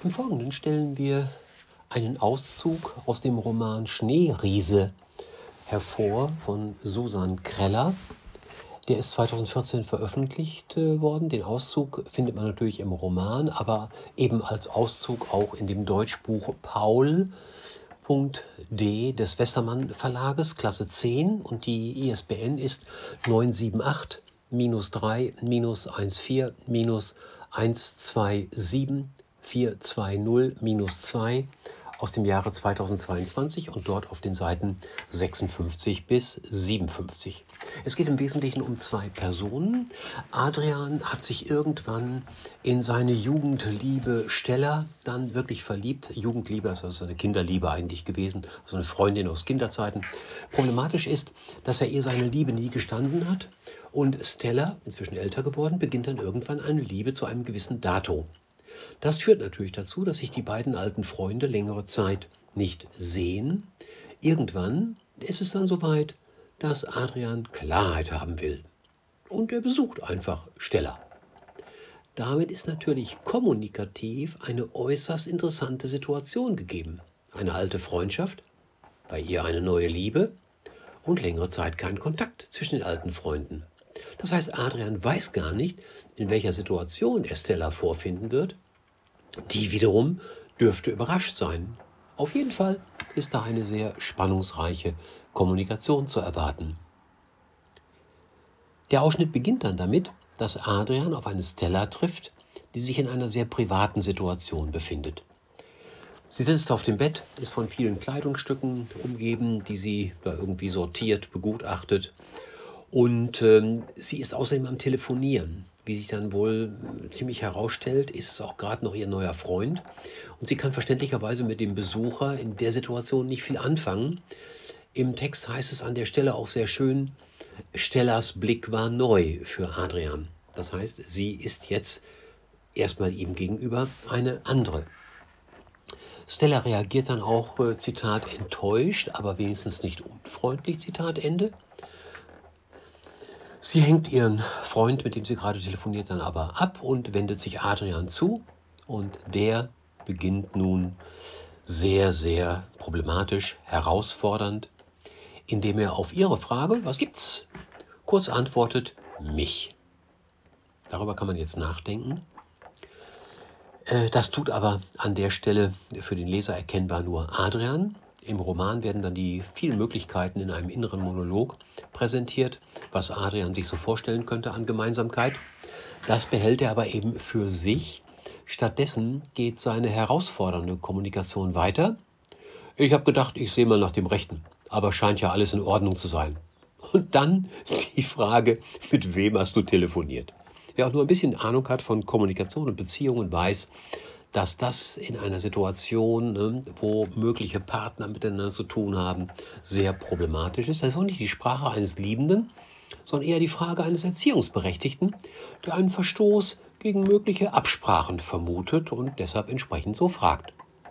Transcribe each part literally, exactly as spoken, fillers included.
Im Folgenden stellen wir einen Auszug aus dem Roman Schneeriese hervor von Susan Kreller. Der ist zweitausendvierzehn veröffentlicht äh, worden. Den Auszug findet man natürlich im Roman, aber eben als Auszug auch in dem Deutschbuch Paul Punkt D des Westermann Verlages, Klasse zehn, und die I S B N ist neun sieben acht drei eins vier eins zwei sieben vier zwei null zwei aus dem Jahre zweitausendzweiundzwanzig und dort auf den Seiten sechsundfünfzig bis siebenundfünfzig. Es geht im Wesentlichen um zwei Personen. Adrian hat sich irgendwann in seine Jugendliebe Stella dann wirklich verliebt. Jugendliebe, das ist eine Kinderliebe eigentlich gewesen, also eine Freundin aus Kinderzeiten. Problematisch ist, dass er ihr seine Liebe nie gestanden hat und Stella, inzwischen älter geworden, beginnt dann irgendwann eine Liebe zu einem gewissen Dato. Das führt natürlich dazu, dass sich die beiden alten Freunde längere Zeit nicht sehen. Irgendwann ist es dann soweit, dass Adrian Klarheit haben will. Und er besucht einfach Stella. Damit ist natürlich kommunikativ eine äußerst interessante Situation gegeben. Eine alte Freundschaft, bei ihr eine neue Liebe und längere Zeit kein Kontakt zwischen den alten Freunden. Das heißt, Adrian weiß gar nicht, in welcher Situation er Stella vorfinden wird. Die wiederum dürfte überrascht sein. Auf jeden Fall ist da eine sehr spannungsreiche Kommunikation zu erwarten. Der Ausschnitt beginnt dann damit, dass Adrian auf eine Stella trifft, die sich in einer sehr privaten Situation befindet. Sie sitzt auf dem Bett, ist von vielen Kleidungsstücken umgeben, die sie da irgendwie sortiert, begutachtet. Und ähm, sie ist außerdem am Telefonieren. Wie sich dann wohl ziemlich herausstellt, ist es auch gerade noch ihr neuer Freund. Und sie kann verständlicherweise mit dem Besucher in der Situation nicht viel anfangen. Im Text heißt es an der Stelle auch sehr schön, Stellas Blick war neu für Adrian. Das heißt, sie ist jetzt erstmal ihm gegenüber eine andere. Stella reagiert dann auch, äh, Zitat, enttäuscht, aber wenigstens nicht unfreundlich, Zitat Ende. Sie hängt ihren Freund, mit dem sie gerade telefoniert, dann aber ab und wendet sich Adrian zu. Und der beginnt nun sehr, sehr problematisch, herausfordernd, indem er auf ihre Frage, was gibt's, kurz antwortet, mich. Darüber kann man jetzt nachdenken. Das tut aber an der Stelle für den Leser erkennbar nur Adrian. Im Roman werden dann die vielen Möglichkeiten in einem inneren Monolog präsentiert, was Adrian sich so vorstellen könnte an Gemeinsamkeit. Das behält er aber eben für sich. Stattdessen geht seine herausfordernde Kommunikation weiter. Ich habe gedacht, ich sehe mal nach dem Rechten, aber scheint ja alles in Ordnung zu sein. Und dann die Frage, mit wem hast du telefoniert? Wer auch nur ein bisschen Ahnung hat von Kommunikation und Beziehungen, weiß, dass das in einer Situation, ne, wo mögliche Partner miteinander zu tun haben, sehr problematisch ist. Das ist auch nicht die Sprache eines Liebenden, sondern eher die Frage eines Erziehungsberechtigten, der einen Verstoß gegen mögliche Absprachen vermutet und deshalb entsprechend so fragt.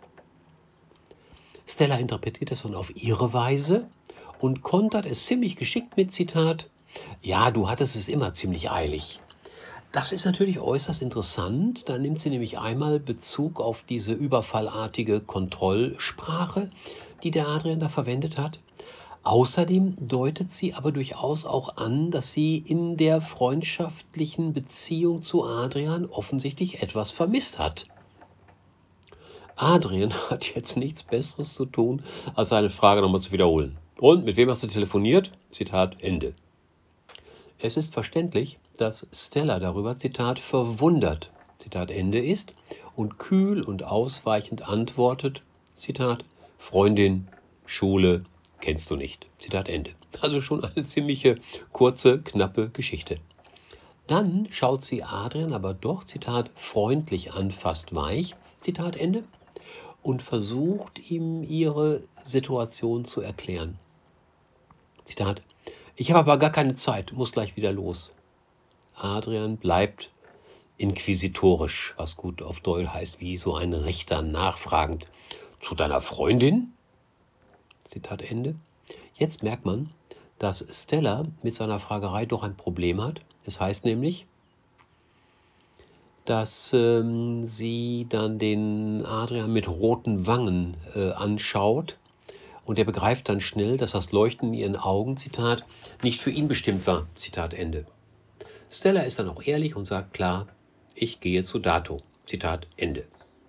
Stella interpretiert das dann auf ihre Weise und kontert es ziemlich geschickt mit Zitat, ja, du hattest es immer ziemlich eilig. Das ist natürlich äußerst interessant. Da nimmt sie nämlich einmal Bezug auf diese überfallartige Kontrollsprache, die der Adrian da verwendet hat. Außerdem deutet sie aber durchaus auch an, dass sie in der freundschaftlichen Beziehung zu Adrian offensichtlich etwas vermisst hat. Adrian hat jetzt nichts Besseres zu tun, als seine Frage nochmal zu wiederholen. Und, mit wem hast du telefoniert? Zitat Ende. Es ist verständlich, dass Stella darüber, Zitat, verwundert, Zitat Ende ist und kühl und ausweichend antwortet, Zitat, Freundin, Schule, kennst du nicht, Zitat Ende. Also schon eine ziemliche kurze, knappe Geschichte. Dann schaut sie Adrian aber doch, Zitat, freundlich an, fast weich, Zitat Ende, und versucht ihm ihre Situation zu erklären. Zitat, ich habe aber gar keine Zeit, muss gleich wieder los. Adrian bleibt inquisitorisch, was gut auf Deutsch heißt, wie so ein Richter nachfragend. Zu deiner Freundin? Zitat Ende. Jetzt merkt man, dass Stella mit seiner Fragerei doch ein Problem hat. Es heißt nämlich, dass ähm, sie dann den Adrian mit roten Wangen äh, anschaut und er begreift dann schnell, dass das Leuchten in ihren Augen, Zitat, nicht für ihn bestimmt war, Zitat Ende. Stella ist dann auch ehrlich und sagt klar, ich gehe zu Dato, Zitat Ende.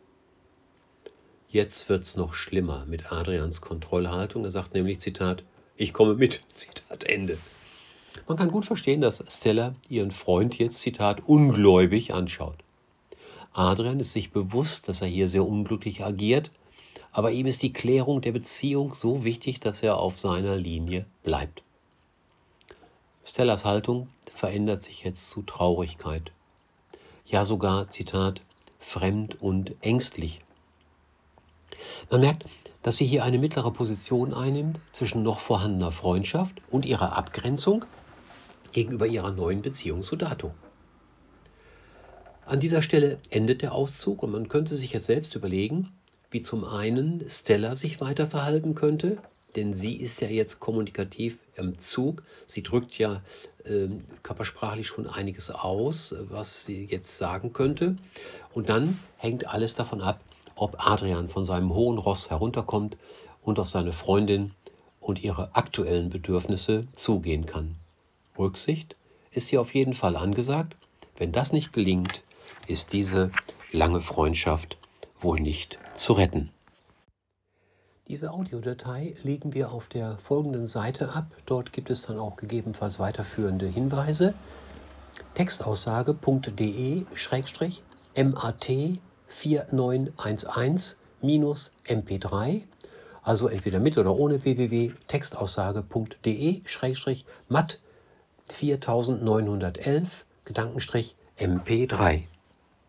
Jetzt wird's noch schlimmer mit Adrians Kontrollhaltung. Er sagt nämlich, Zitat, ich komme mit, Zitat Ende. Man kann gut verstehen, dass Stella ihren Freund jetzt, Zitat, ungläubig anschaut. Adrian ist sich bewusst, dass er hier sehr unglücklich agiert, aber ihm ist die Klärung der Beziehung so wichtig, dass er auf seiner Linie bleibt. Stellas Haltung verändert sich jetzt zu Traurigkeit. Ja sogar, Zitat, fremd und ängstlich. Man merkt, dass sie hier eine mittlere Position einnimmt zwischen noch vorhandener Freundschaft und ihrer Abgrenzung gegenüber ihrer neuen Beziehung zu Dato. An dieser Stelle endet der Auszug und man könnte sich jetzt selbst überlegen, wie zum einen Stella sich weiter verhalten könnte, denn sie ist ja jetzt kommunikativ im Zug. Sie drückt ja äh, körpersprachlich schon einiges aus, was sie jetzt sagen könnte. Und dann hängt alles davon ab, ob Adrian von seinem hohen Ross herunterkommt und auf seine Freundin und ihre aktuellen Bedürfnisse zugehen kann. Rücksicht ist hier auf jeden Fall angesagt. Wenn das nicht gelingt, ist diese lange Freundschaft wohl nicht zu retten. Diese Audiodatei legen wir auf der folgenden Seite ab. Dort gibt es dann auch gegebenenfalls weiterführende Hinweise. Textaussage.de Schrägstrich MAT vier neun eins eins M P drei, also entweder mit oder ohne www.textaussage.de Schrägstrich mat viertausendneunhundertelf Gedankenstrich M P drei.